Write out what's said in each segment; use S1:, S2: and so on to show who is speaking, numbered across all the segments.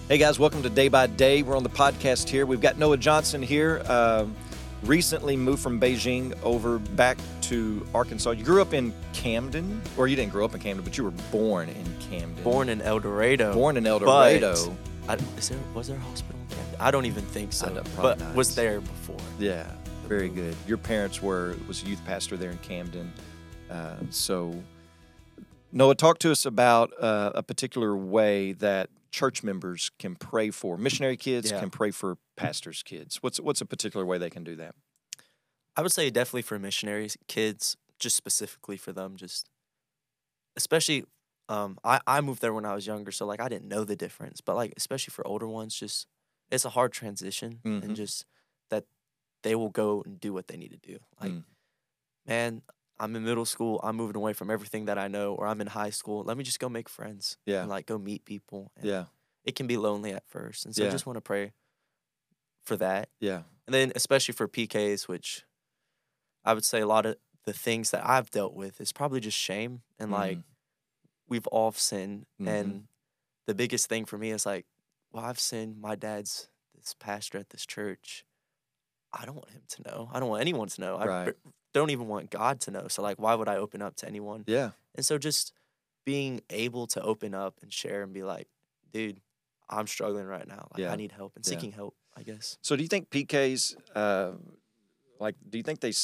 S1: Hey guys, welcome to Day by Day. We're on the podcast here. We've got Noah Johnson here. Recently moved from Beijing over back to Arkansas. You grew up in Camden, or you didn't grow up in Camden, but you were born in Camden.
S2: Born in El Dorado.
S1: Born in El Dorado.
S2: Was there a hospital in Camden? I don't even think so.
S1: Probably
S2: but
S1: not.
S2: Was there before.
S1: Yeah, very good. Your parents was a youth pastor there in Camden. So, Noah, talk to us about a particular way that church members can pray for missionary kids, can pray for pastors' kids. What's a particular way they can do that?
S2: I would say definitely for missionary kids, just specifically for them, especially I moved there when I was younger, so like I didn't know the difference, but like especially for older ones, just it's a hard transition and just that they will go and do what they need to do. Like, man, I'm in middle school, I'm moving away from everything that I know, or I'm in high school. Let me just go make friends.
S1: Yeah.
S2: And like go meet people. And
S1: Yeah.
S2: it can be lonely at first. And so I just want to pray for that.
S1: Yeah.
S2: And then especially for PKs, which I would say a lot of the things that I've dealt with is probably just shame. And like we've all sinned. And the biggest thing for me is like, well, I've sinned. My dad's this pastor at this church. I don't want him to know. I don't want anyone to know.
S1: Right.
S2: I don't even want God to know. So like, why would I open up to anyone?
S1: Yeah.
S2: And so just being able to open up and share and be like, dude, I'm struggling right now. Like I need help and seeking help, I guess.
S1: So do you think PKs, do you think they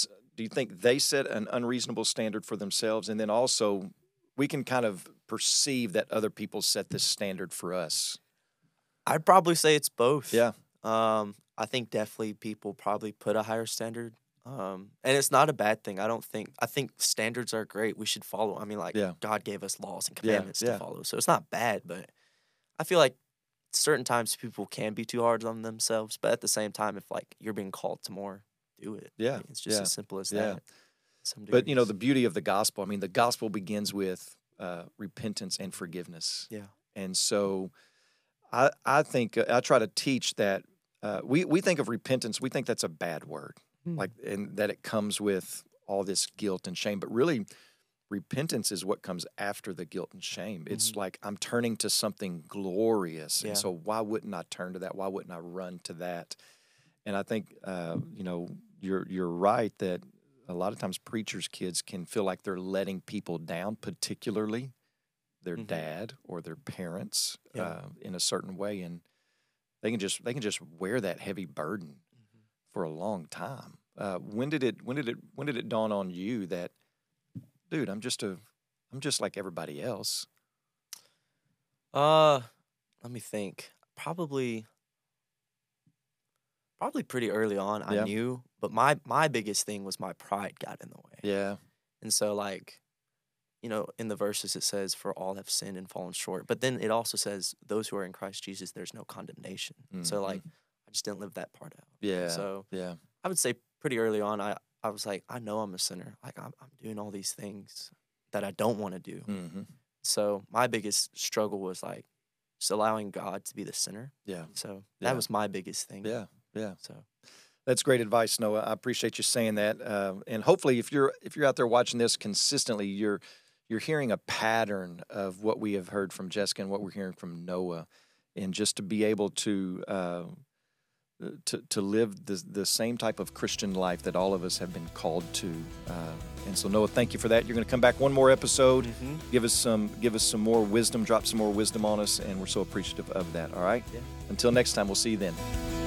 S1: set an unreasonable standard for themselves? And then also we can kind of perceive that other people set this standard for us.
S2: I'd probably say it's both.
S1: Yeah.
S2: I think definitely people probably put a higher standard. And it's not a bad thing. I think standards are great. We should follow. I mean, like God gave us laws and commandments to follow. So it's not bad, but I feel like certain times people can be too hard on themselves. But at the same time, if like you're being called to more, do it.
S1: Yeah.
S2: I mean, it's just as simple as
S1: Yeah.
S2: that.
S1: But, the beauty of the gospel, I mean, the gospel begins with repentance and forgiveness.
S2: Yeah.
S1: And so I think I try to teach that we think of repentance, we think that's a bad word, and that it comes with all this guilt and shame. But really, repentance is what comes after the guilt and shame. It's like I'm turning to something glorious.
S2: Yeah.
S1: And so why wouldn't I turn to that? Why wouldn't I run to that? And I think, you're right that a lot of times preachers' kids can feel like they're letting people down, particularly their dad or their parents in a certain way. And they can just wear that heavy burden for a long time. When did it dawn on you that, dude, I'm just like everybody else?
S2: Let me think. Probably pretty early on. I knew, but my biggest thing was my pride got in the way.
S1: Yeah.
S2: And so like, in the verses it says, for all have sinned and fallen short. But then it also says, those who are in Christ Jesus, there's no condemnation. So like, I just didn't live that part out.
S1: Yeah.
S2: So
S1: yeah.
S2: I would say pretty early on, I was like, I know I'm a sinner. Like I'm doing all these things that I don't want to do. So my biggest struggle was like just allowing God to be the sinner.
S1: Yeah.
S2: So that was my biggest thing.
S1: Yeah. Yeah.
S2: So
S1: that's great advice, Noah. I appreciate you saying that. And hopefully, if you're out there watching this consistently, you're hearing a pattern of what we have heard from Jessica and what we're hearing from Noah, and just to be able to live the same type of Christian life that all of us have been called to. And so, Noah, thank you for that. You're going to come back one more episode, give us some more wisdom, drop some more wisdom on us, and we're so appreciative of that. All right.
S2: Yeah.
S1: Until next time, we'll see you then.